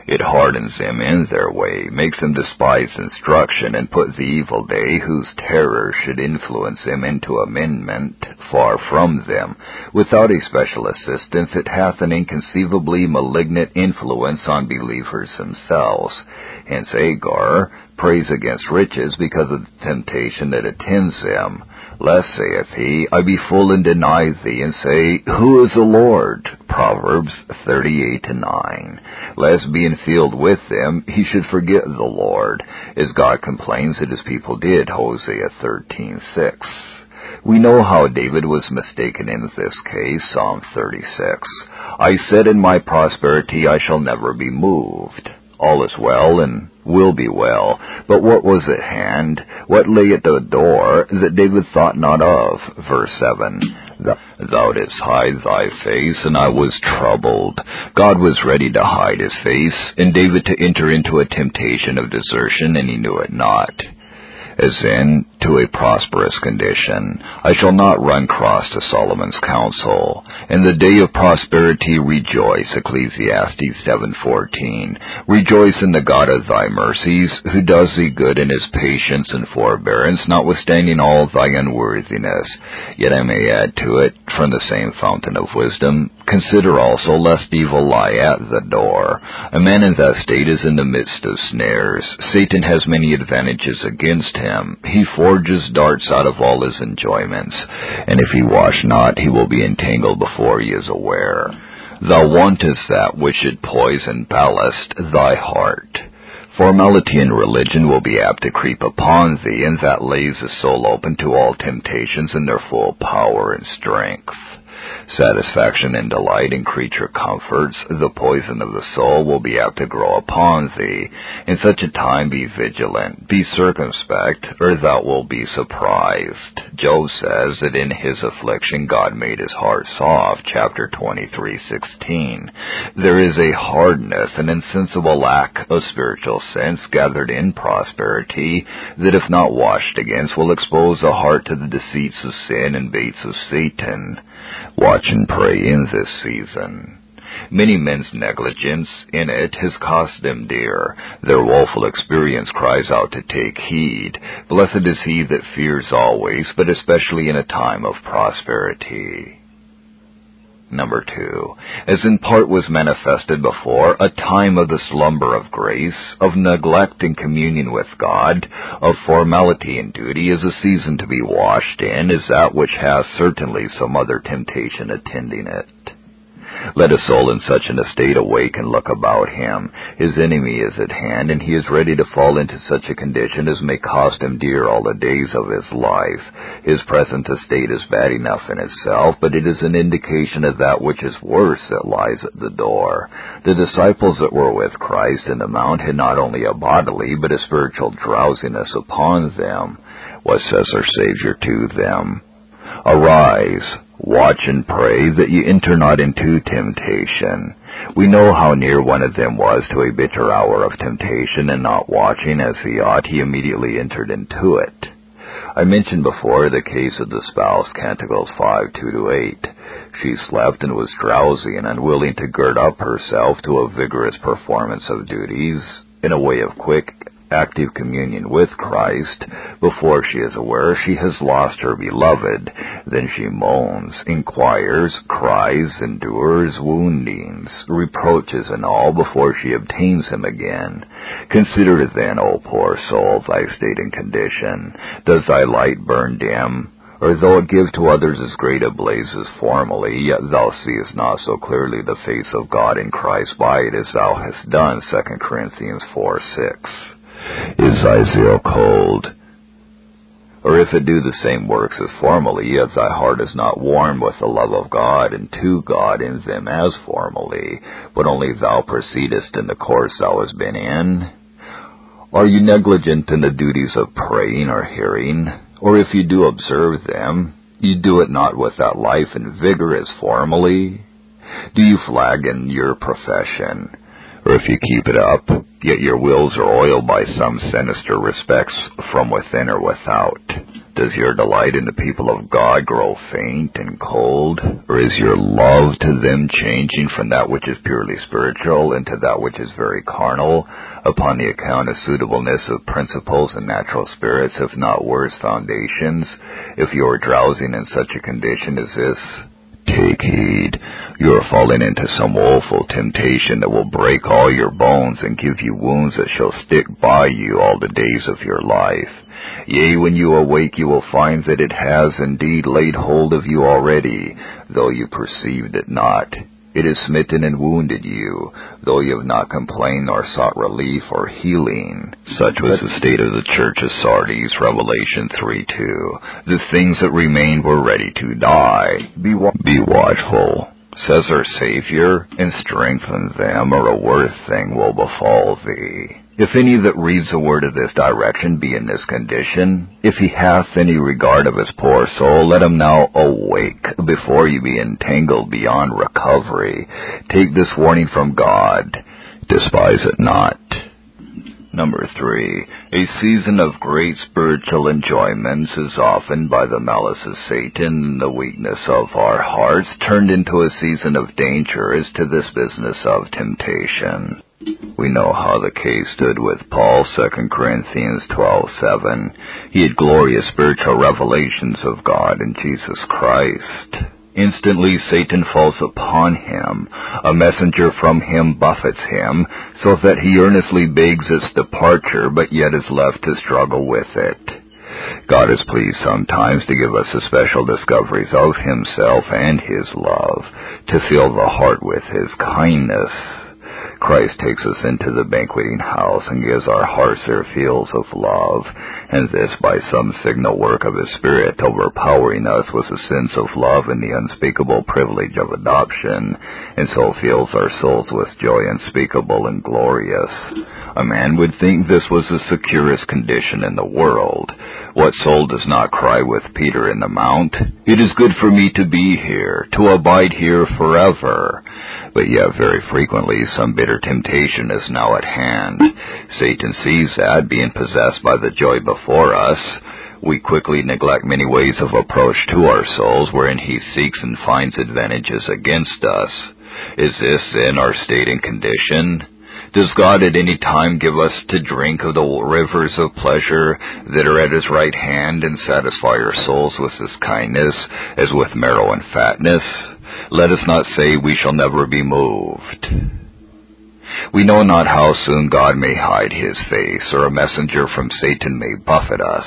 It hardens them in their way, makes them despise instruction, and put the evil day, whose terror should influence them into amendment, far from them. Without a special assistance, it hath an inconceivably malignant influence on believers themselves. Hence Agar prays against riches because of the temptation that attends them. Lest, saith he, I be full and deny thee, and say, Who is the Lord? Proverbs 38:9. Lest, being filled with them, he should forget the Lord, as God complains that his people did, Hosea 13:6. We know how David was mistaken in this case, Psalm 36. I said in my prosperity I shall never be moved. All is well and will be well. But what was at hand? What lay at the door that David thought not of? Verse 7. Thou didst hide thy face, and I was troubled. God was ready to hide his face, and David to enter into a temptation of desertion, and he knew it not. As in, to a prosperous condition. I shall not run cross to Solomon's counsel. In the day of prosperity rejoice, Ecclesiastes 7:14. Rejoice in the God of thy mercies, who does thee good in his patience and forbearance, notwithstanding all thy unworthiness. Yet I may add to it, from the same fountain of wisdom, consider also lest evil lie at the door. A man in that state is in the midst of snares. Satan has many advantages against him. He forges darts out of all his enjoyments, and if he watch not, he will be entangled before he is aware. Thou wantest that which should poison ballast thy heart. Formality in religion will be apt to creep upon thee, and that lays the soul open to all temptations in their full power and strength. Satisfaction and delight in creature comforts, the poison of the soul, will be apt to grow upon thee. In such a time be vigilant, be circumspect, or thou wilt be surprised. Job says that in his affliction God made his heart soft, chapter 23:16. There is a hardness, an insensible lack of spiritual sense gathered in prosperity that, if not washed against, will expose the heart to the deceits of sin and baits of Satan. Watch and pray in this season. Many men's negligence in it has cost them dear. Their woeful experience cries out to take heed. Blessed is he that fears always, but especially in a time of prosperity. Number 2, as in part was manifested before, a time of the slumber of grace, of neglect in communion with God, of formality and duty, is a season to be washed in, is that which has certainly some other temptation attending it. Let a soul in such an estate awake and look about him. His enemy is at hand, and he is ready to fall into such a condition as may cost him dear all the days of his life. His present estate is bad enough in itself, but it is an indication of that which is worse that lies at the door. The disciples that were with Christ in the mount had not only a bodily, but a spiritual drowsiness upon them. What says our Savior to them? Arise, watch and pray, that ye enter not into temptation. We know how near one of them was to a bitter hour of temptation, and not watching as he ought, he immediately entered into it. I mentioned before the case of the spouse, Canticles 5:2-8. She slept and was drowsy and unwilling to gird up herself to a vigorous performance of duties, in a way of quick, active communion with Christ. Before she is aware, she has lost her beloved. Then she moans, inquires, cries, endures woundings, reproaches and all, before she obtains him again. Consider then, O poor soul, thy state and condition. Does thy light burn dim? Or though it give to others as great a blaze as formerly, yet thou seest not so clearly the face of God in Christ by it as thou hast done, 2 Corinthians 4:6. Is thy zeal cold? Or if it do the same works as formerly, yet thy heart is not warmed with the love of God and to God in them as formerly, but only thou proceedest in the course thou hast been in? Are you negligent in the duties of praying or hearing? Or if you do observe them, you do it not with that life and vigor as formerly? Do you flag in your profession? Or if you keep it up, yet your wills are oiled by some sinister respects from within or without, does your delight in the people of God grow faint and cold? Or is your love to them changing from that which is purely spiritual into that which is very carnal, upon the account of suitableness of principles and natural spirits, if not worse foundations? If you are drowsing in such a condition as this, take heed. You are falling into some woeful temptation that will break all your bones and give you wounds that shall stick by you all the days of your life. Yea, when you awake, you will find that it has indeed laid hold of you already, though you perceived it not. It has smitten and wounded you, though you have not complained nor sought relief or healing. Such was the state of the church of Sardis, Revelation 3:2. The things that remained were ready to die. Be watchful, says our Savior, and strengthen them, or a worse thing will befall thee. If any that reads the word of this direction be in this condition, if he hath any regard of his poor soul, let him now awake before you be entangled beyond recovery. Take this warning from God. Despise it not. Number 3, a season of great spiritual enjoyments is often, by the malice of Satan and the weakness of our hearts, turned into a season of danger as to this business of temptation. We know how the case stood with Paul, 2 Corinthians 12:7. He had glorious spiritual revelations of God in Jesus Christ. Instantly Satan falls upon him. A messenger from him buffets him, so that he earnestly begs its departure, but yet is left to struggle with it. God is pleased sometimes to give us especial discoveries of himself and his love, to fill the heart with his kindness. Christ takes us into the banqueting house and gives our hearts their fields of love, and this by some signal work of his Spirit, overpowering us with a sense of love and the unspeakable privilege of adoption, and so fills our souls with joy unspeakable and glorious. A man would think this was the securest condition in the world. What soul does not cry with Peter in the Mount, "It is good for me to be here, to abide here forever"? But yet very frequently some bitter temptation is now at hand. Satan sees that, being possessed by the joy before us, we quickly neglect many ways of approach to our souls wherein he seeks and finds advantages against us. Is this, then, our state and condition? Does God at any time give us to drink of the rivers of pleasure that are at his right hand and satisfy our souls with his kindness, as with marrow and fatness? Let us not say we shall never be moved. We know not how soon God may hide his face, or a messenger from Satan may buffet us.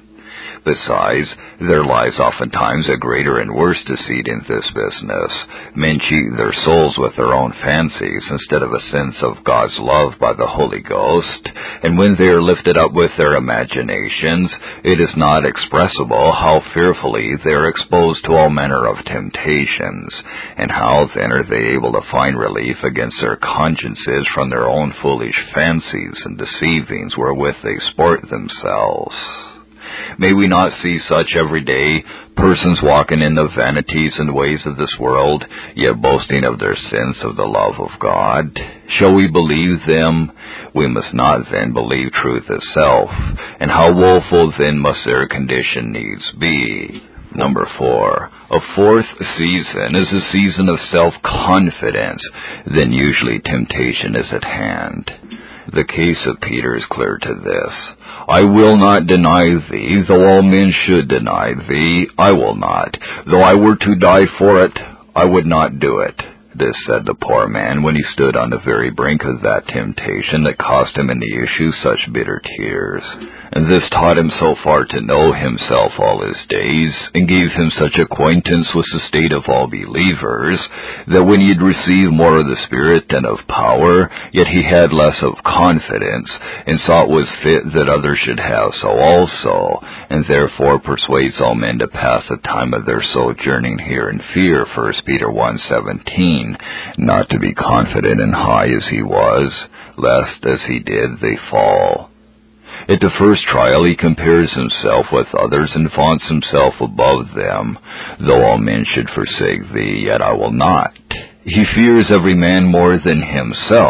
Besides, there lies oftentimes a greater and worse deceit in this business. Men cheat their souls with their own fancies instead of a sense of God's love by the Holy Ghost, and when they are lifted up with their imaginations, it is not expressible how fearfully they are exposed to all manner of temptations, and how then are they able to find relief against their consciences from their own foolish fancies and deceivings wherewith they sport themselves. May we not see such every day, persons walking in the vanities and ways of this world, yet boasting of their sense of the love of God? Shall we believe them? We must not then believe truth itself, and how woeful then must their condition needs be. Number 4, a fourth season is a season of self-confidence. Then usually temptation is at hand. The case of Peter is clear to this. "I will not deny thee, though all men should deny thee, I will not. Though I were to die for it, I would not do it." This said the poor man when he stood on the very brink of that temptation that cost him in the issue such bitter tears. And this taught him so far to know himself all his days, and gave him such acquaintance with the state of all believers, that when he had received more of the Spirit and of power, yet he had less of confidence, and saw it was fit that others should have so also, and therefore persuades all men to pass the time of their sojourning here in fear, 1 Peter 1:17, not to be confident and high as he was, lest as he did they fall. At the first trial he compares himself with others and vaunts himself above them. "Though all men should forsake thee, yet I will not." He fears every man more than himself.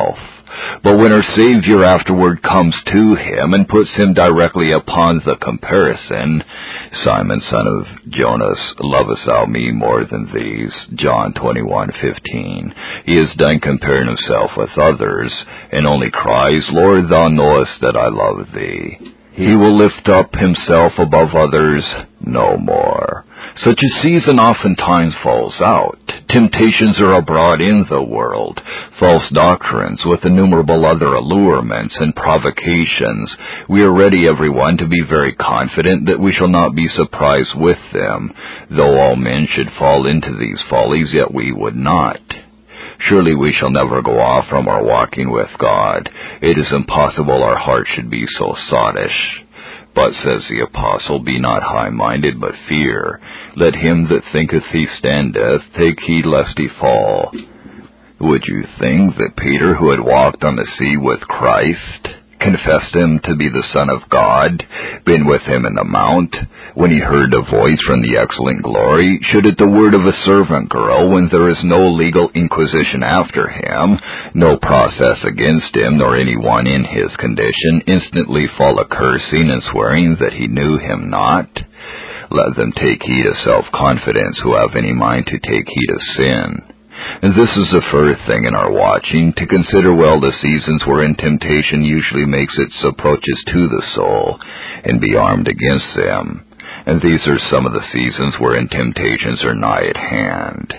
But when our Savior afterward comes to him and puts him directly upon the comparison, Simon, son of Jonas, lovest thou me more than these? John 21:15. He is done comparing himself with others, and only cries, Lord, thou knowest that I love thee. He will lift up himself above others no more. Such a season oftentimes falls out. Temptations are abroad in the world, false doctrines with innumerable other allurements and provocations. We are ready, everyone, to be very confident that we shall not be surprised with them. Though all men should fall into these follies, yet we would not. Surely we shall never go off from our walking with God. It is impossible our heart should be so sottish. But, says the apostle, be not high-minded, but fear. Let him that thinketh he standeth take heed lest he fall. Would you think that Peter, who had walked on the sea with Christ, confessed him to be the Son of God, been with him in the mount, when he heard a voice from the excellent glory, should at the word of a servant girl, when there is no legal inquisition after him, no process against him, nor any one in his condition, instantly fall a cursing and swearing that he knew him not? Let them take heed of self-confidence who have any mind to take heed of sin. And this is the first thing in our watching, to consider well the seasons wherein temptation usually makes its approaches to the soul, and be armed against them. And these are some of the seasons wherein temptations are nigh at hand.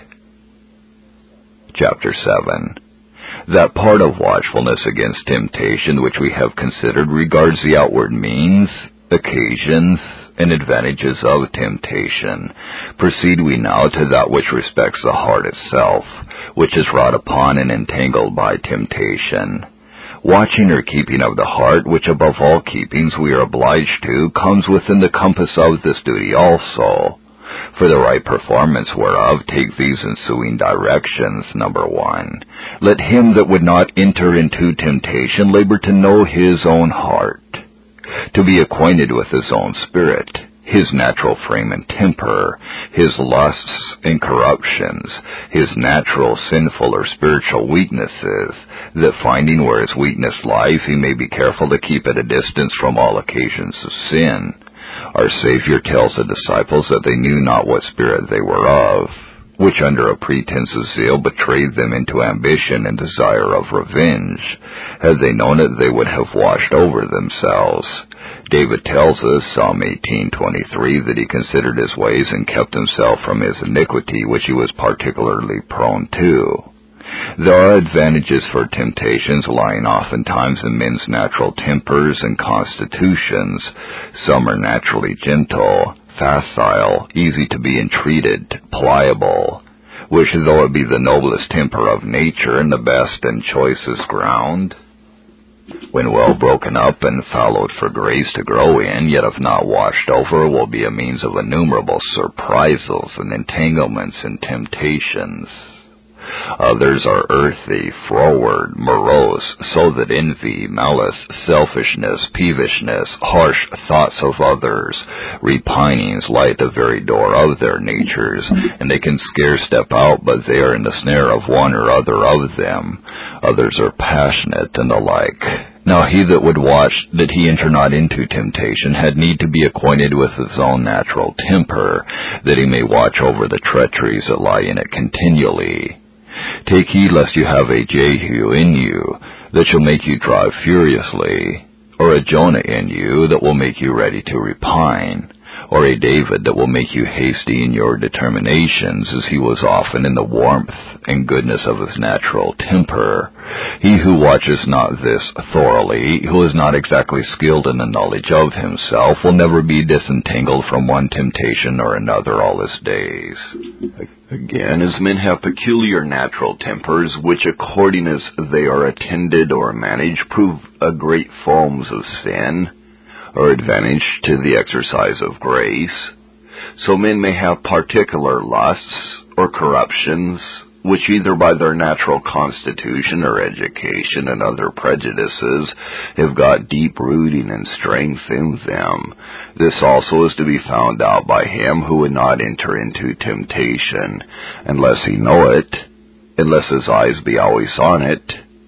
Chapter 7. That part of watchfulness against temptation which we have considered regards the outward means, occasions, and advantages of temptation. Proceed we now to that which respects the heart itself, which is wrought upon and entangled by temptation. Watching or keeping of the heart, which above all keepings we are obliged to, comes within the compass of this duty also. For the right performance whereof, take these ensuing directions. Number 1. Let him that would not enter into temptation labor to know his own heart, to be acquainted with his own spirit, his natural frame and temper, his lusts and corruptions, his natural sinful or spiritual weaknesses, that finding where his weakness lies, he may be careful to keep at a distance from all occasions of sin. Our Savior tells the disciples that they knew not what spirit they were of, which under a pretense of zeal betrayed them into ambition and desire of revenge. Had they known it, they would have watched over themselves. David tells us, Psalm 18:23, that he considered his ways and kept himself from his iniquity, which he was particularly prone to. There are advantages for temptations lying oftentimes in men's natural tempers and constitutions. Some are naturally gentle, facile, easy to be entreated, pliable, which though it be the noblest temper of nature and the best and choicest ground, when well broken up and fallowed for grace to grow in, yet if not watched over, will be a means of innumerable surprisals and entanglements and temptations. Others are earthy, froward, morose, so that envy, malice, selfishness, peevishness, harsh thoughts of others, repinings lie at the very door of their natures, and they can scarce step out, but they are in the snare of one or other of them. Others are passionate, and the like. Now he that would watch that he enter not into temptation had need to be acquainted with his own natural temper, that he may watch over the treacheries that lie in it continually. Take heed lest you have a Jehu in you, that shall make you drive furiously, or a Jonah in you, that will make you ready to repine, or a David that will make you hasty in your determinations, as he was often in the warmth and goodness of his natural temper. He who watches not this thoroughly, who is not exactly skilled in the knowledge of himself, will never be disentangled from one temptation or another all his days. Again, as men have peculiar natural tempers, which according as they are attended or managed, prove a great foams of sin, or advantage to the exercise of grace, so men may have particular lusts or corruptions, which either by their natural constitution or education and other prejudices have got deep rooting and strength in them. This also is to be found out by him who would not enter into temptation, unless he know it, unless his eyes be always on it,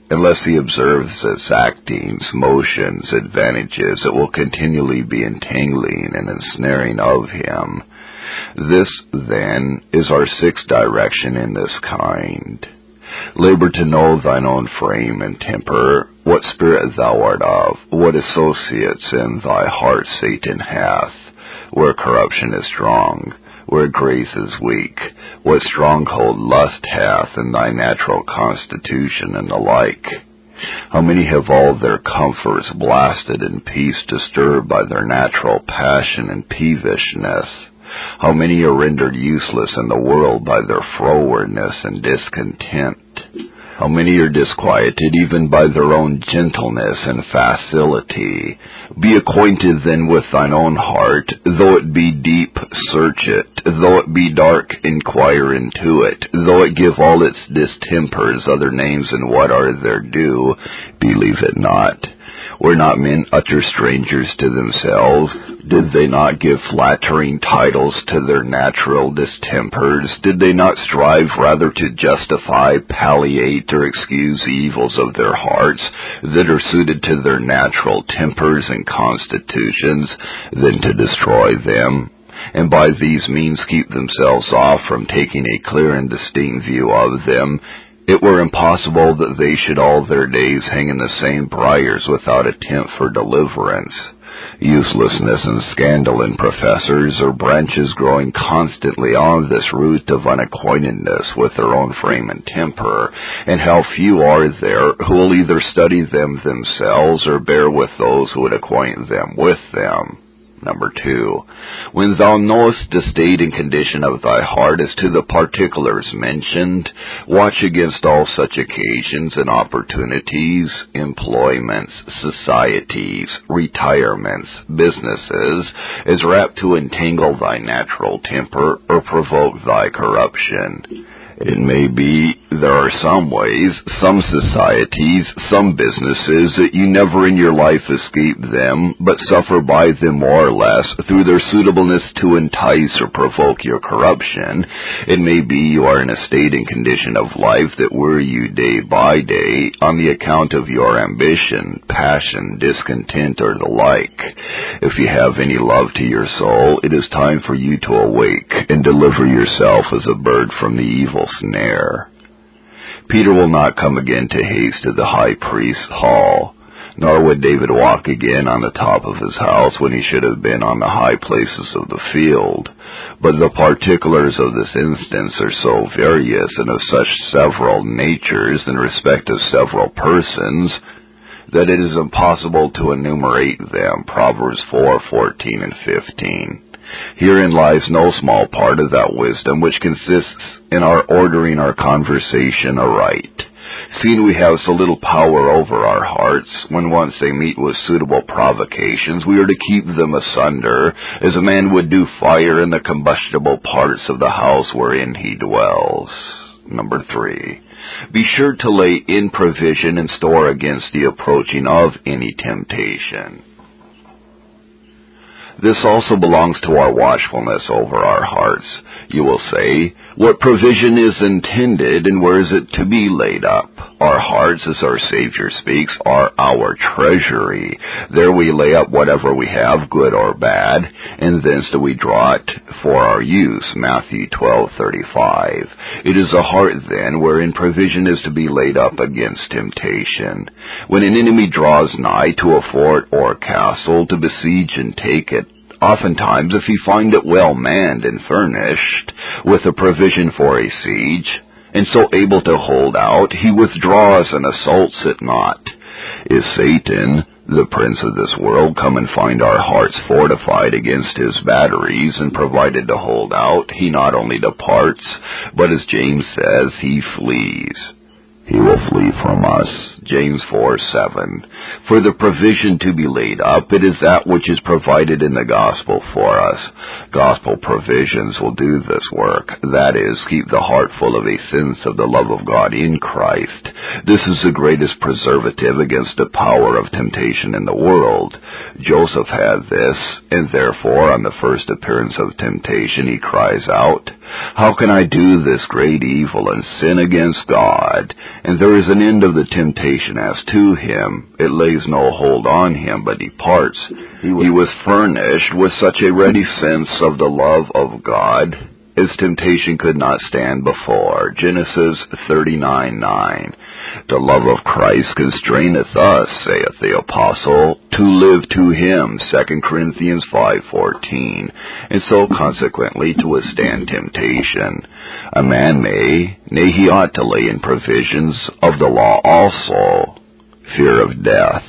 Unless he observes its actings, motions, advantages, it will continually be entangling and ensnaring of him. This, then, is our sixth direction in this kind. Labor to know thine own frame and temper, what spirit thou art of, what associates in thy heart Satan hath, where corruption is strong, where grace is weak, what stronghold lust hath in thy natural constitution, and the like. How many have all their comforts blasted and peace disturbed by their natural passion and peevishness? How many are rendered useless in the world by their frowardness and discontent? How many are disquieted even by their own gentleness and facility? Be acquainted then with thine own heart. Though it be deep, search it. Though it be dark, inquire into it. Though it give all its distempers other names and what are their due, believe it not. Were not men utter strangers to themselves? Did they not give flattering titles to their natural distempers? Did they not strive rather to justify, palliate, or excuse the evils of their hearts that are suited to their natural tempers and constitutions than to destroy them? And by these means keep themselves off from taking a clear and distinct view of them. It were impossible that they should all their days hang in the same briars without attempt for deliverance. Uselessness and scandal in professors are branches growing constantly on this root of unacquaintedness with their own frame and temper, and how few are there who will either study them themselves or bear with those who would acquaint them with them. Number 2, when thou knowest the state and condition of thy heart as to the particulars mentioned, watch against all such occasions and opportunities, employments, societies, retirements, businesses, as apt to entangle thy natural temper or provoke thy corruption. It may be there are some ways, some societies, some businesses that you never in your life escape them, but suffer by them more or less through their suitableness to entice or provoke your corruption. It may be you are in a state and condition of life that worry you day by day on the account of your ambition, passion, discontent, or the like. If you have any love to your soul, it is time for you to awake and deliver yourself as a bird from the evil snare. Peter will not come again to haste to the high priest's hall, nor would David walk again on the top of his house when he should have been on the high places of the field. But the particulars of this instance are so various and of such several natures in respect of several persons that it is impossible to enumerate them. Proverbs 4:14 and 15. Herein lies no small part of that wisdom which consists in our ordering our conversation aright. Seeing we have so little power over our hearts, when once they meet with suitable provocations, we are to keep them asunder, as a man would do fire in the combustible parts of the house wherein he dwells. Number 3. Be sure to lay in provision and store against the approaching of any temptation. This also belongs to our watchfulness over our hearts. You will say, what provision is intended and where is it to be laid up? Our hearts, as our Savior speaks, are our treasury. There we lay up whatever we have, good or bad, and thence do we draw it for our use. Matthew 12:35. It is a heart, then, wherein provision is to be laid up against temptation. When an enemy draws nigh to a fort or castle to besiege and take it, oftentimes, if he find it well manned and furnished, with a provision for a siege, and so able to hold out, he withdraws and assaults it not. Is Satan, the prince of this world, come and find our hearts fortified against his batteries and provided to hold out, he not only departs, but as James says, he flees. He will flee from us. James 4:7. For the provision to be laid up, it is that which is provided in the gospel for us. Gospel provisions will do this work. That is, keep the heart full of a sense of the love of God in Christ. This is the greatest preservative against the power of temptation in the world. Joseph had this, and therefore on the first appearance of temptation he cries out, How can I do this great evil and sin against God? And there is an end of the temptation as to him. It lays no hold on him, but departs. He was furnished with such a ready sense of the love of God as temptation could not stand before. Genesis 39:9. The love of Christ constraineth us, saith the apostle, to live to him, 2 Corinthians 5:14, and so consequently to withstand temptation. A man may, nay, he ought to lay in provisions of the law also, fear of death,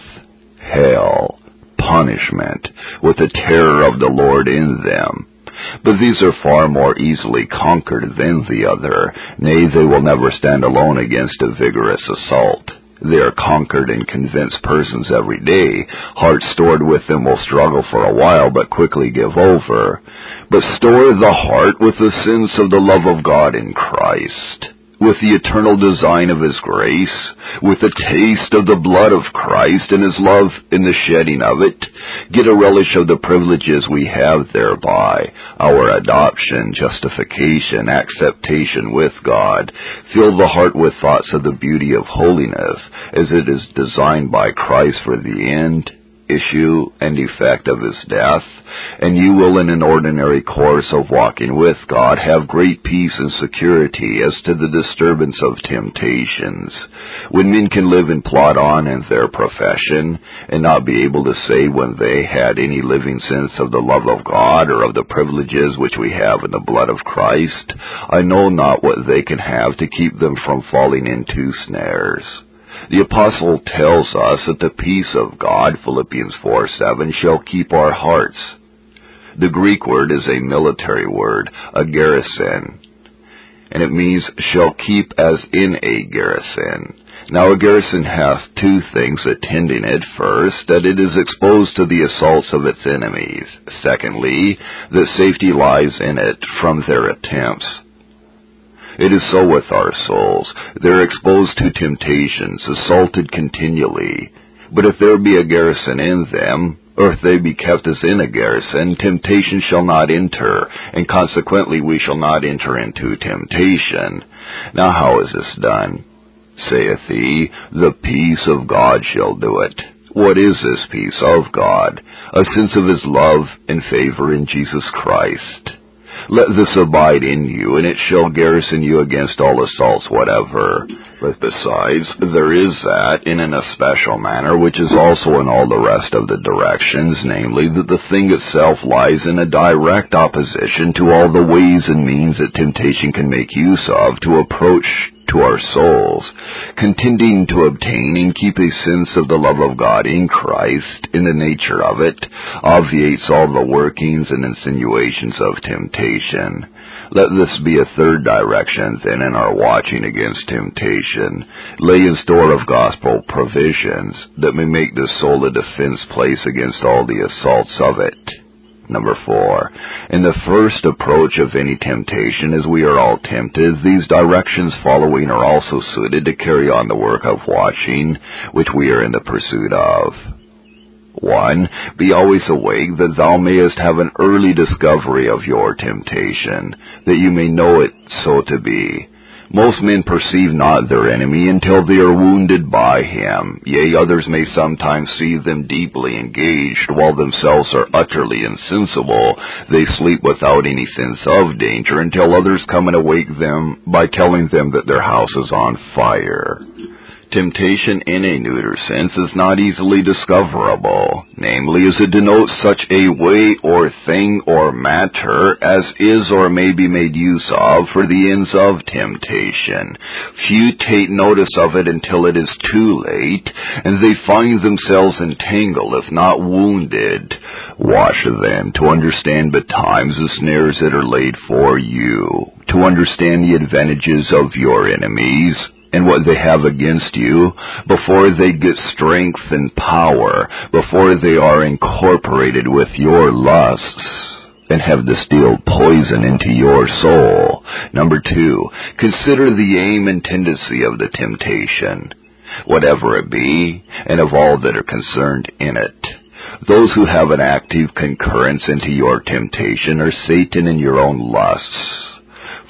hell, punishment, with the terror of the Lord in them. But these are far more easily conquered than the other. Nay, they will never stand alone against a vigorous assault. They are conquered and convinced persons every day. Hearts stored with them will struggle for a while, but quickly give over. But store the heart with the sense of the love of God in Christ, with the eternal design of His grace, with the taste of the blood of Christ and His love in the shedding of it. Get a relish of the privileges we have thereby, our adoption, justification, acceptation with God. Fill the heart with thoughts of the beauty of holiness, as it is designed by Christ for the end, issue, and effect of His death, and you will in an ordinary course of walking with God have great peace and security as to the disturbance of temptations. When men can live and plod on in their profession, and not be able to say when they had any living sense of the love of God or of the privileges which we have in the blood of Christ, I know not what they can have to keep them from falling into snares. The apostle tells us that the peace of God, Philippians 4:7, shall keep our hearts. The Greek word is a military word, a garrison, and it means shall keep as in a garrison. Now a garrison hath two things attending it. First, that it is exposed to the assaults of its enemies. Secondly, that safety lies in it from their attempts. It is so with our souls. They're exposed to temptations, assaulted continually. But if there be a garrison in them, or if they be kept as in a garrison, temptation shall not enter, and consequently we shall not enter into temptation. Now how is this done? Saith he, the peace of God shall do it. What is this peace of God? A sense of His love and favor in Jesus Christ. Let this abide in you, and it shall garrison you against all assaults whatever. But besides, there is that, in an especial manner, which is also in all the rest of the directions, namely, that the thing itself lies in a direct opposition to all the ways and means that temptation can make use of to approach to our souls, contending to obtain and keep a sense of the love of God in Christ, in the nature of it, obviates all the workings and insinuations of temptation. Let this be a third direction, then, in our watching against temptation. Lay in store of gospel provisions, that may make the soul a defense place against all the assaults of it. Number 4, in the first approach of any temptation, as we are all tempted, these directions following are also suited to carry on the work of watching, which we are in the pursuit of. 1. Be always awake, that thou mayest have an early discovery of your temptation, that you may know it so to be. Most men perceive not their enemy until they are wounded by him. Yea, others may sometimes see them deeply engaged, while themselves are utterly insensible. They sleep without any sense of danger until others come and awake them by telling them that their house is on fire. Temptation in a neuter sense is not easily discoverable, namely, as it denotes such a way or thing or matter as is or may be made use of for the ends of temptation. Few take notice of it until it is too late, and they find themselves entangled, if not wounded. Watch then to understand betimes the snares that are laid for you, to understand the advantages of your enemies, and what they have against you, before they get strength and power, before they are incorporated with your lusts, and have distilled poison into your soul. Number 2, consider the aim and tendency of the temptation, whatever it be, and of all that are concerned in it. Those who have an active concurrence into your temptation are Satan and your own lusts.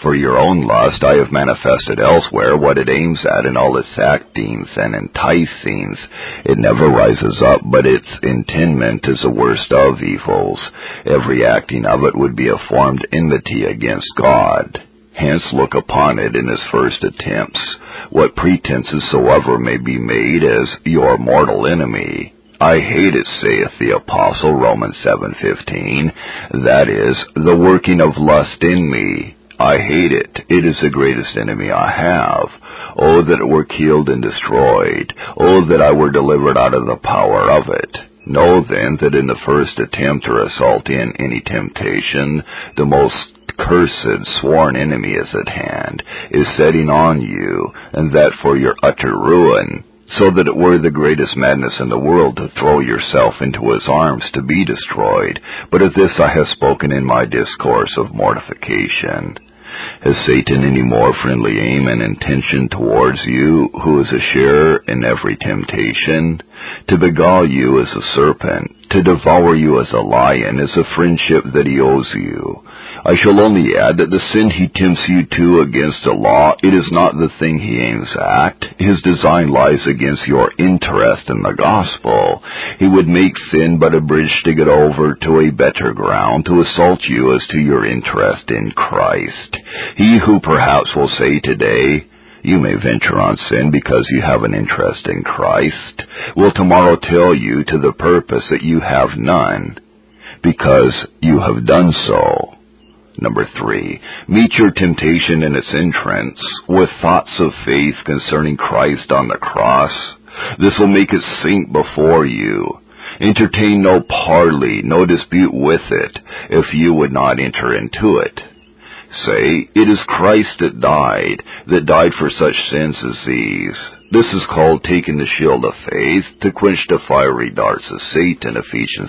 For your own lust I have manifested elsewhere what it aims at in all its actings and enticings. It never rises up, but its intendment is the worst of evils. Every acting of it would be a formed enmity against God. Hence look upon it in its first attempts, what pretenses soever may be made, as your mortal enemy. I hate it, saith the Apostle, Romans 7:15, that is, the working of lust in me. I hate it. It is the greatest enemy I have. Oh, that it were killed and destroyed. Oh, that I were delivered out of the power of it. Know then that in the first attempt or assault in any temptation, the most cursed, sworn enemy is at hand, is setting on you, and that for your utter ruin, so that it were the greatest madness in the world to throw yourself into his arms to be destroyed. But of this I have spoken in my discourse of mortification. Has Satan any more friendly aim and intention towards you, who is a sharer in every temptation? To beguile you as a serpent, to devour you as a lion, is a friendship that he owes you. I shall only add that the sin he tempts you to against the law, it is not the thing he aims at. His design lies against your interest in the gospel. He would make sin but a bridge to get over to a better ground, to assault you as to your interest in Christ. He who perhaps will say today, you may venture on sin because you have an interest in Christ, will tomorrow tell you to the purpose that you have none, because you have done so. Number 3, meet your temptation in its entrance with thoughts of faith concerning Christ on the cross. This will make it sink before you. Entertain no parley, no dispute with it, if you would not enter into it. Say, it is Christ that died for such sins as these. This is called taking the shield of faith to quench the fiery darts of Satan, Ephesians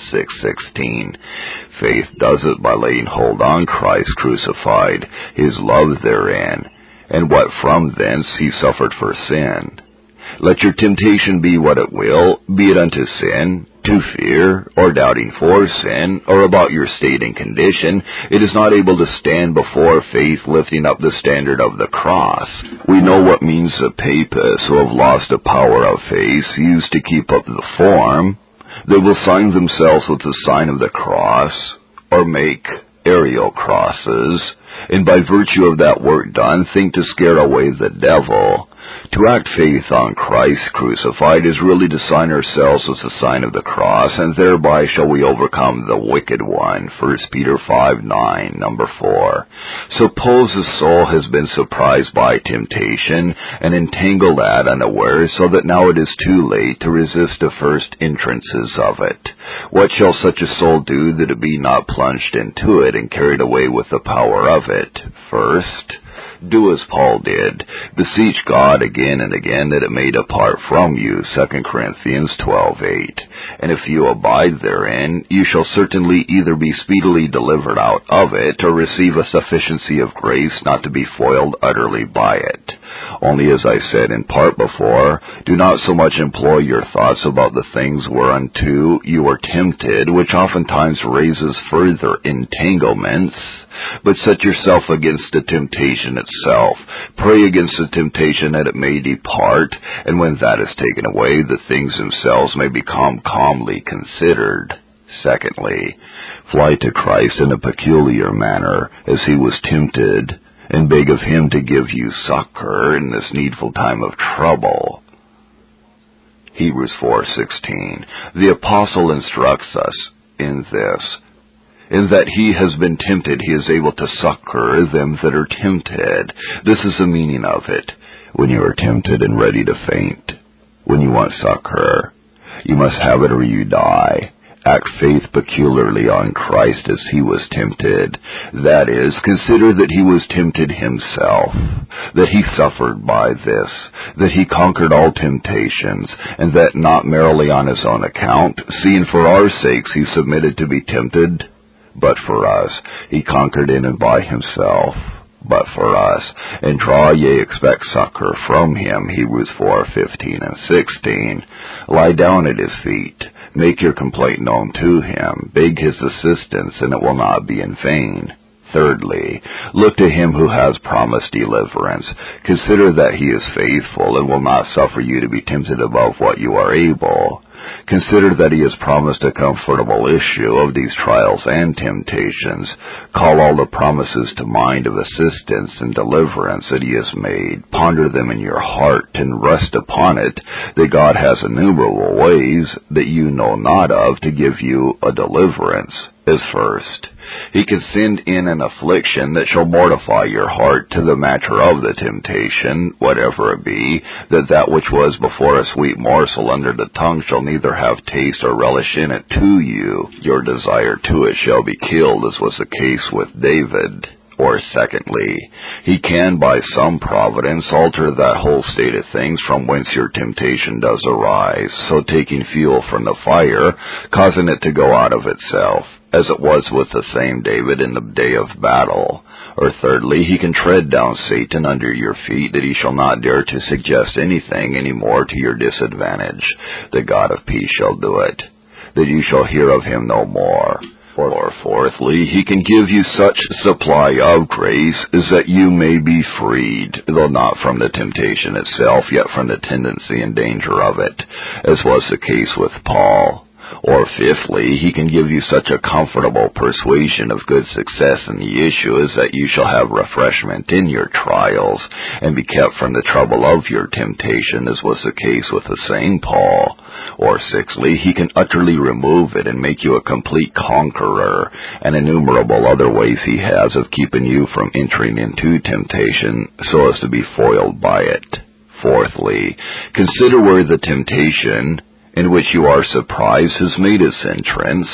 6:16. Faith does it by laying hold on Christ crucified, his love therein, and what from thence he suffered for sin. Let your temptation be what it will, be it unto sin, to fear, or doubting for sin, or about your state and condition, it is not able to stand before faith lifting up the standard of the cross. We know what means the papists who have lost the power of faith use to keep up the form. They will sign themselves with the sign of the cross, or make aerial crosses, and by virtue of that work done, think to scare away the devil. To act faith on Christ crucified is really to sign ourselves with the sign of the cross, and thereby shall we overcome the wicked one. 1 Peter 5:9, number 4. Suppose the soul has been surprised by temptation and entangled at unawares, so that now it is too late to resist the first entrances of it. What shall such a soul do that it be not plunged into it and carried away with the power of it? First, do as Paul did. Beseech God again and again that it may depart from you. 2 Corinthians 12:8. And if you abide therein, you shall certainly either be speedily delivered out of it, or receive a sufficiency of grace not to be foiled utterly by it. Only, as I said in part before, do not so much employ your thoughts about the things whereunto you are tempted, which oftentimes raises further entanglements, but set yourself against the temptation itself. Pray against the temptation that it may depart, and when that is taken away, the things themselves may become calmly considered. Secondly, fly to Christ in a peculiar manner, as he was tempted, and beg of him to give you succor in this needful time of trouble. Hebrews 4:16. The apostle instructs us in this, in that he has been tempted, he is able to succor them that are tempted. This is the meaning of it. When you are tempted and ready to faint, when you want succor, you must have it or you die. Act faith peculiarly on Christ as he was tempted. That is, consider that he was tempted himself, that he suffered by this, that he conquered all temptations, and that not merely on his own account, seeing for our sakes he submitted to be tempted, but for us he conquered in and by himself. But for us, and draw ye expect succor from him, Hebrews 4:15 and 16. Lie down at his feet, make your complaint known to him, beg his assistance, and it will not be in vain. Thirdly, look to him who has promised deliverance. Consider that he is faithful and will not suffer you to be tempted above what you are able. Consider that he has promised a comfortable issue of these trials and temptations. Call all the promises to mind of assistance and deliverance that he has made. Ponder them in your heart and rest upon it that God has innumerable ways that you know not of to give you a deliverance. As first, he can send in an affliction that shall mortify your heart to the matter of the temptation, whatever it be, that which was before a sweet morsel under the tongue shall neither have taste or relish in it to you. Your desire to it shall be killed, as was the case with David. Or secondly, he can by some providence alter that whole state of things from whence your temptation does arise, so taking fuel from the fire, causing it to go out of itself, as it was with the same David in the day of battle. Or thirdly, he can tread down Satan under your feet, that he shall not dare to suggest anything any more to your disadvantage. The God of peace shall do it, that you shall hear of him no more. Or fourthly, he can give you such supply of grace as that you may be freed, though not from the temptation itself, yet from the tendency and danger of it, as was the case with Paul. Or fifthly, he can give you such a comfortable persuasion of good success in the issue as that you shall have refreshment in your trials, and be kept from the trouble of your temptation, as was the case with the same Paul. Or sixthly, he can utterly remove it and make you a complete conqueror, and innumerable other ways he has of keeping you from entering into temptation, so as to be foiled by it. Fourthly, consider where the temptation in which you are surprised has made its entrance,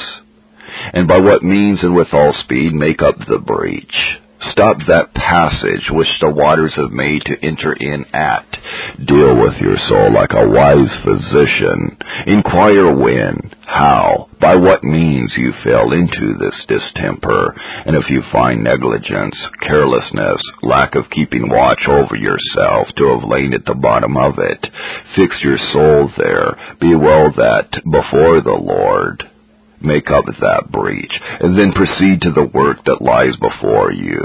and by what means and with all speed make up the breach. Stop that passage which the waters have made to enter in at. Deal with your soul like a wise physician. Inquire when, how, by what means you fell into this distemper, and if you find negligence, carelessness, lack of keeping watch over yourself to have lain at the bottom of it, fix your soul there. Be well that before the Lord. Make up that breach, and then proceed to the work that lies before you.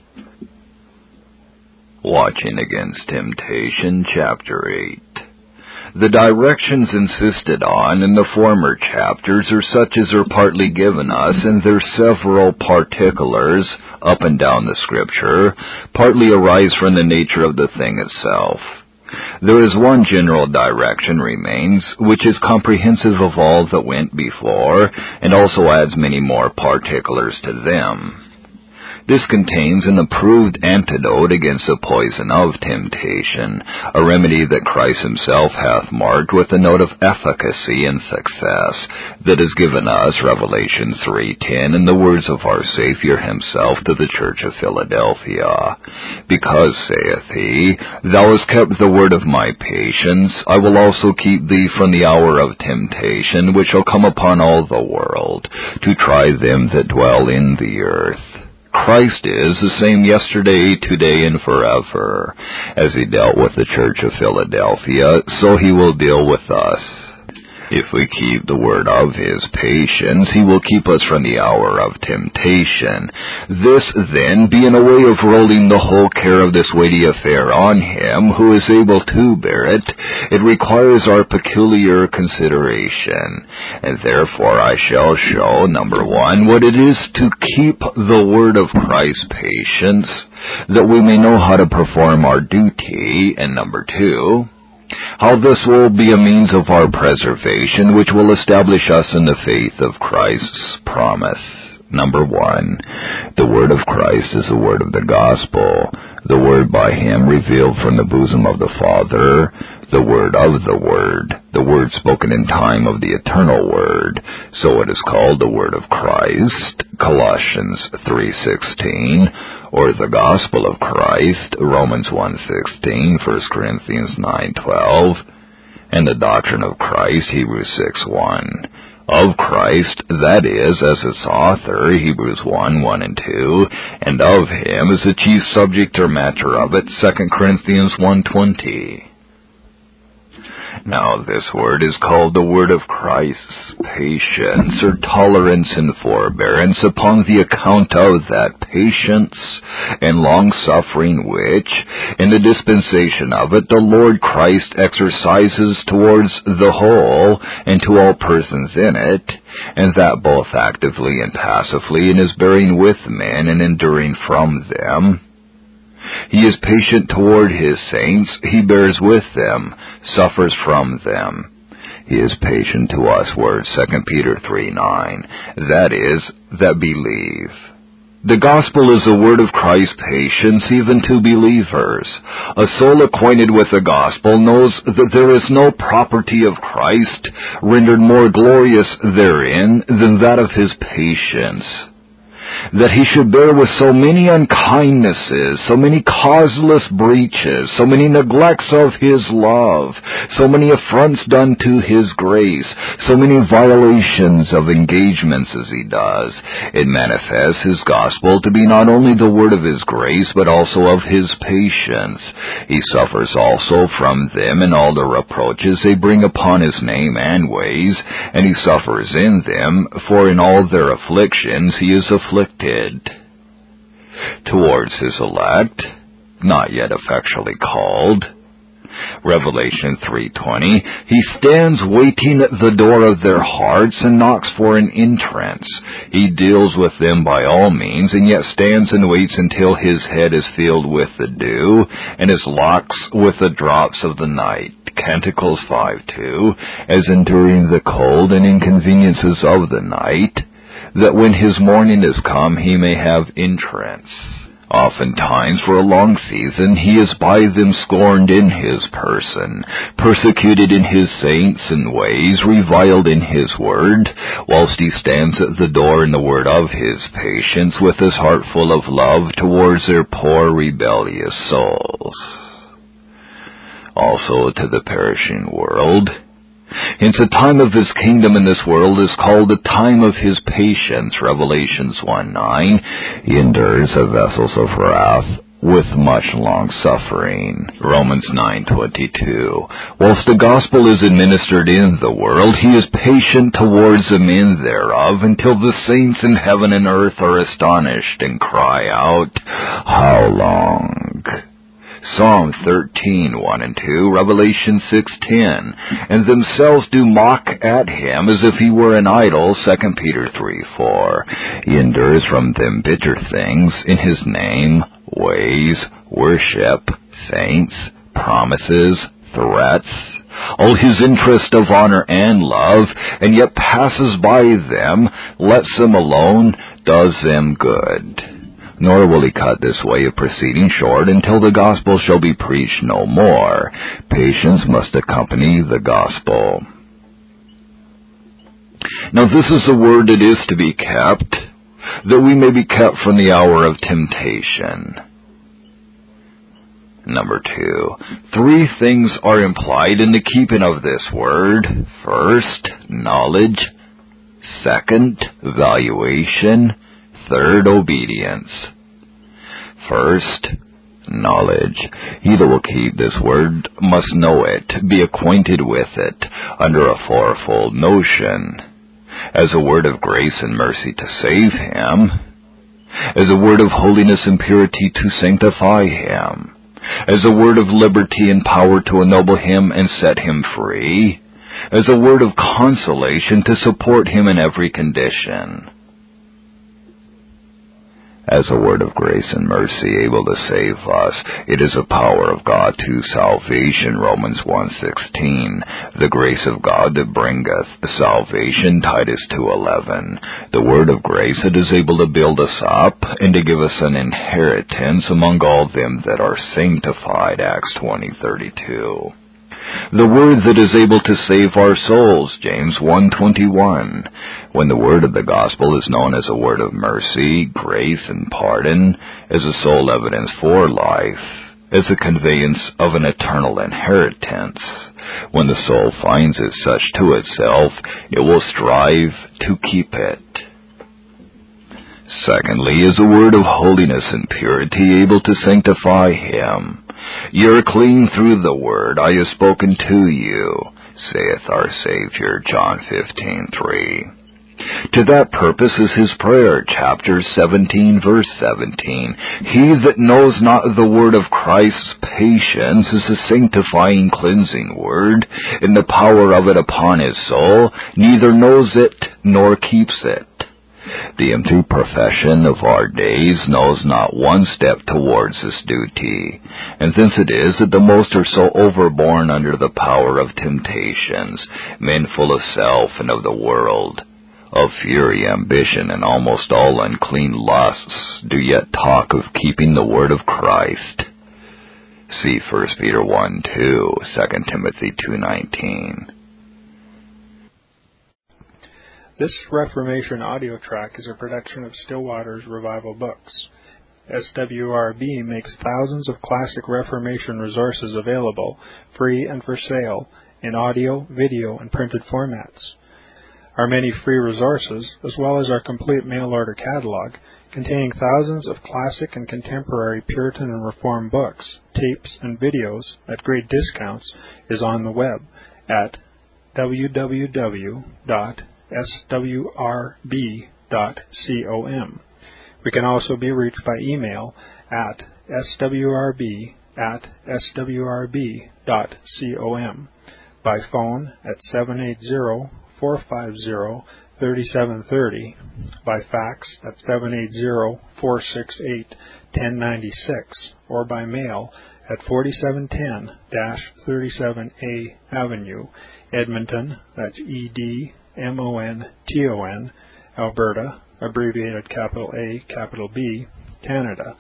Watching Against Temptation, Chapter 8. The directions insisted on in the former chapters are such as are partly given us in their several particulars up and down the Scripture, partly arise from the nature of the thing itself. There is one general direction remains, which is comprehensive of all that went before, and also adds many more particulars to them. This contains an approved antidote against the poison of temptation, a remedy that Christ himself hath marked with a note of efficacy and success, that is given us, Revelation 3:10, in the words of our Savior himself to the church of Philadelphia. Because, saith he, thou hast kept the word of my patience, I will also keep thee from the hour of temptation, which shall come upon all the world, to try them that dwell in the earth. Christ is the same yesterday, today, and forever. As he dealt with the church of Philadelphia, so he will deal with us. If we keep the word of his patience, he will keep us from the hour of temptation. This, then, being a way of rolling the whole care of this weighty affair on him who is able to bear it, it requires our peculiar consideration. And therefore I shall show, number one, what it is to keep the word of Christ's patience, that we may know how to perform our duty, and number two, how this will be a means of our preservation, which will establish us in the faith of Christ's promise. Number one, the word of Christ is the word of the gospel, the word by him revealed from the bosom of the Father, the word of the word spoken in time of the eternal word. So it is called the word of Christ, Colossians 3:16, or the gospel of Christ, Romans 1:16, 1 Corinthians 9:12, and the doctrine of Christ, Hebrews 6:1. Of Christ, that is, as its author, Hebrews 1:1 and 2, and of him as the chief subject or matter of it, 2 Corinthians 1:20. Now this word is called the word of Christ's patience, or tolerance and forbearance, upon the account of that patience and long-suffering which, in the dispensation of it, the Lord Christ exercises towards the whole and to all persons in it, and that both actively and passively, and is bearing with men and enduring from them. He is patient toward his saints, he bears with them, suffers from them. He is patient to us, word 2 Peter 3:9, that is, that believe. The gospel is the word of Christ's patience even to believers. A soul acquainted with the gospel knows that there is no property of Christ rendered more glorious therein than that of his patience. That he should bear with so many unkindnesses, so many causeless breaches, so many neglects of his love, so many affronts done to his grace, so many violations of engagements as he does, it manifests his gospel to be not only the word of his grace, but also of his patience. He suffers also from them in all the reproaches they bring upon his name and ways, and he suffers in them, for in all their afflictions he is afflicted. Towards his elect, not yet effectually called, Revelation 3:20, he stands waiting at the door of their hearts and knocks for an entrance. He deals with them by all means, and yet stands and waits until his head is filled with the dew, and his locks with the drops of the night. Canticles 5:2, as enduring the cold and inconveniences of the night, that when his morning is come, he may have entrance. Oftentimes, for a long season, he is by them scorned in his person, persecuted in his saints and ways, reviled in his word, whilst he stands at the door in the word of his patience, with his heart full of love towards their poor rebellious souls. Also to the perishing world. Hence the time of his kingdom in this world is called the time of his patience, Revelations 1:9. He endures the vessels of wrath with much long suffering, Romans 9:22. Whilst the gospel is administered in the world, he is patient towards the men thereof, until the saints in heaven and earth are astonished and cry out, how long? Psalm 13:1 and 2, Revelation 6:10, and themselves do mock at him as if he were an idol, 2 Peter 3:4. He endures from them bitter things in his name, ways, worship, saints, promises, threats, all his interest of honor and love, and yet passes by them, lets them alone, does them good. Nor will he cut this way of proceeding short until the gospel shall be preached no more. Patience must accompany the gospel. Now this is the word that is to be kept, that we may be kept from the hour of temptation. Number 2, 3 things are implied in the keeping of this word. First, knowledge. Second, valuation. Third, obedience. First, knowledge. He that will keep this word must know it, be acquainted with it, under a fourfold notion. As a word of grace and mercy to save him, as a word of holiness and purity to sanctify him, as a word of liberty and power to ennoble him and set him free, as a word of consolation to support him in every condition. As a word of grace and mercy able to save us, it is a power of God to salvation, Romans 1:16. The grace of God that bringeth salvation, Titus 2:11. The word of grace that is able to build us up and to give us an inheritance among all them that are sanctified, Acts 20:32. The word that is able to save our souls, James 1:21. When the word of the gospel is known as a word of mercy, grace, and pardon, as a sole evidence for life, as a conveyance of an eternal inheritance, when the soul finds it such to itself, it will strive to keep it. Secondly, is a word of holiness and purity able to sanctify him. Ye are clean through the word I have spoken to you, saith our Savior, John 15:3. To that purpose is his prayer, chapter 17, verse 17. He that knows not the word of Christ's patience is a sanctifying, cleansing word, in the power of it upon his soul, neither knows it nor keeps it. The empty profession of our days knows not one step towards this duty, and thence it is that the most are so overborne under the power of temptations, men full of self and of the world, of fury, ambition, and almost all unclean lusts, do yet talk of keeping the word of Christ. See 1 Peter 1:2, 2 Timothy 2:19. This Reformation audio track is a production of Still Waters Revival Books. SWRB makes thousands of classic Reformation resources available, free and for sale, in audio, video, and printed formats. Our many free resources, as well as our complete mail-order catalog, containing thousands of classic and contemporary Puritan and Reformed books, tapes, and videos at great discounts, is on the web at www.swrb.com. We can also be reached by email at swrb@swrb.com, by phone at 780-450-3730, by fax at 780-468-1096, or by mail at 4710-37A Avenue, Edmonton, that's Edmonton, Alberta, abbreviated capital A, capital B, Canada,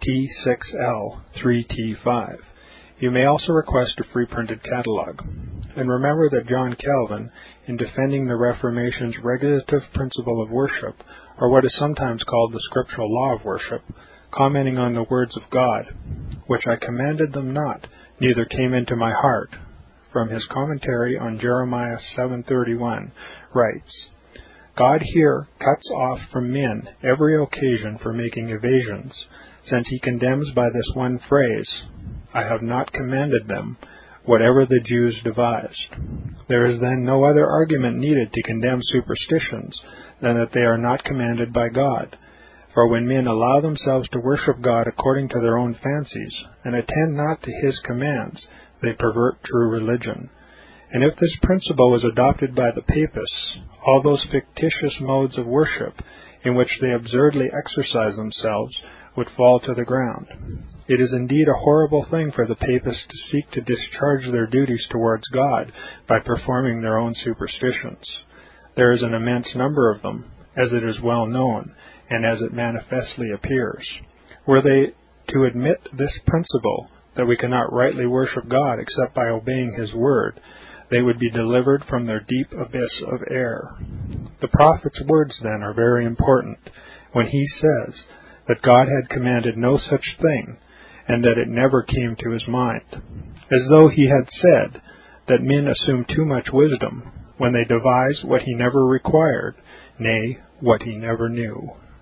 T6L3T5. You may also request a free printed catalog. And remember that John Calvin, in defending the Reformation's regulative principle of worship, or what is sometimes called the scriptural law of worship, commenting on the words of God, which I commanded them not, neither came into my heart, from his commentary on Jeremiah 7:31, writes, God here cuts off from men every occasion for making evasions, since he condemns by this one phrase, I have not commanded them, whatever the Jews devised. There is then no other argument needed to condemn superstitions than that they are not commanded by God. For when men allow themselves to worship God according to their own fancies, and attend not to his commands, they pervert true religion. And if this principle was adopted by the Papists, all those fictitious modes of worship in which they absurdly exercise themselves would fall to the ground. It is indeed a horrible thing for the Papists to seek to discharge their duties towards God by performing their own superstitions. There is an immense number of them, as it is well known, and as it manifestly appears. Were they to admit this principle, that we cannot rightly worship God except by obeying his word, they would be delivered from their deep abyss of error. The prophet's words, then, are very important, when he says that God had commanded no such thing, and that it never came to his mind, as though he had said that men assume too much wisdom when they devise what he never required, nay, what he never knew.